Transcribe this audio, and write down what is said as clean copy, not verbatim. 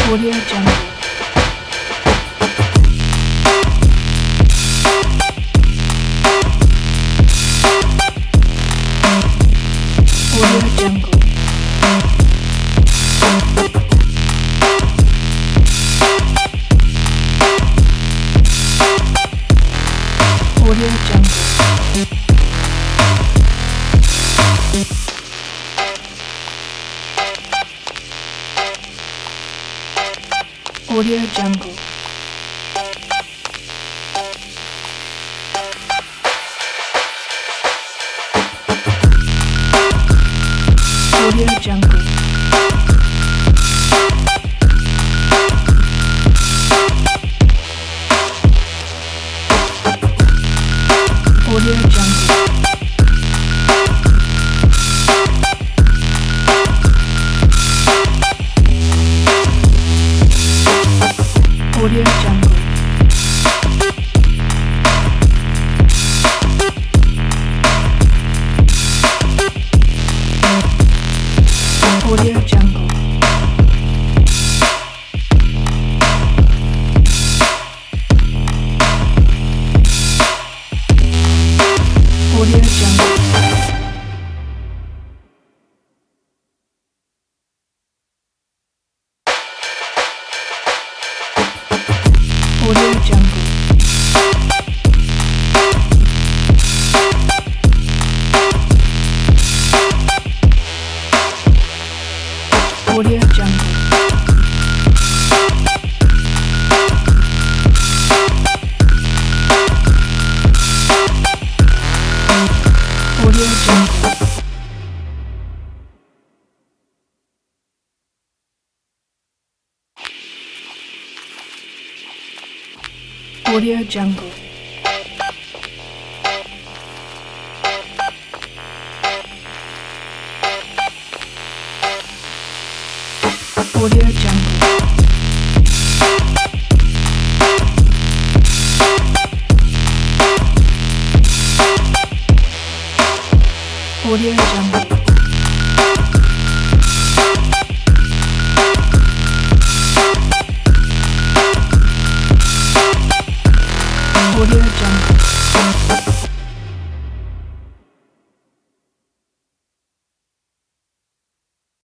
Audio Jungle. Audio Jungle. Audio Jungle. Audio Jungle. Audio Jungle. Audio Jungle. Audio Jungle. Audio Jungle. Audio Jungle. Audio Jungle. Audio Jungle. Audio Jungle. Audio Jungle. Audio Jungle. Audio Jungle. Audio Jungle.